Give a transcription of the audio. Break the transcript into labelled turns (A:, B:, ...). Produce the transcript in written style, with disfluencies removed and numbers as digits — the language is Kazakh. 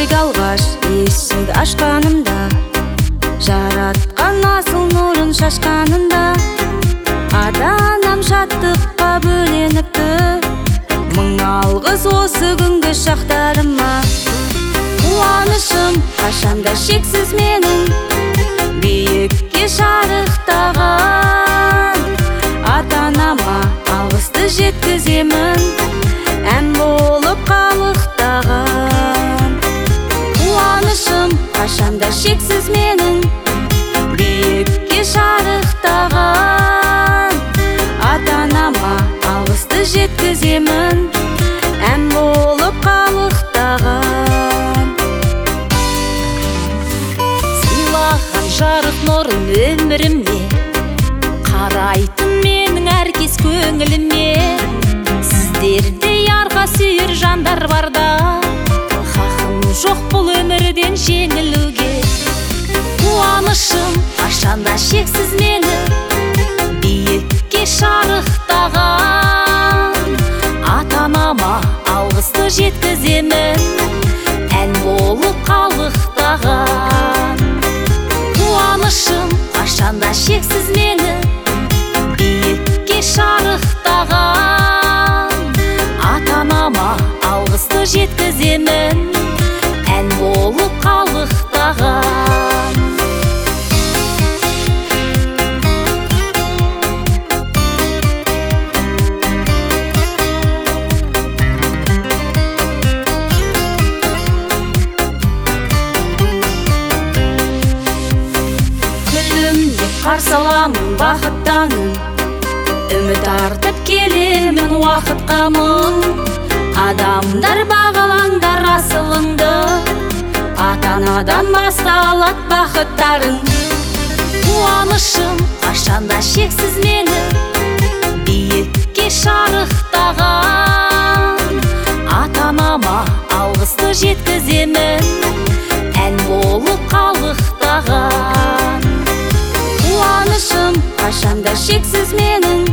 A: жүрек алғаш есік ашқанымда, жаратқан асыл нұрын шашқанында, ата-анам шаттыққа бөленіпті. Мың алғыс осы күнгі шақтарыма. Қуанышым қашанда шексіз менің, биікке шарықтаған. Ата-анама алғысты жеткіземін, ән болып қалықтаған. Қуанышым қашанда шексіз менің, биікке шарықтаған. Ата-анама алғысты жеткіземін, ән болып қалықтаған.
B: Сыйлаған жарық нұрын өміріме, қарайтын менің әркез көңіліме. Сіздердей арға сүйер жандар барда, хақым жоқ бұл өмірден жеңілуге. Қуанышым қашанда шексіз мені, биікке шарықтаған. Ата-анама алғысты жеткіземін, ән болып қалықтаған. Қуанышым қашанда шексіз мені, биікке шарықтаған. Ата-анама алғысты жеткіземін, ән болып қалықтаған.
A: Қарсы аламын бақыттанын, үміт артып келемін уақытқа мың. Адамдар бағалаңдар асылыңды, ата-анадан басталады бақыттарың.
B: Қуанышым қашанда шексіз мені, биікке шарықтаған. Ата-анама алғысты жеткіземін, ән болып қалықтаған.
A: Қуанышым қашанда шексіз менің,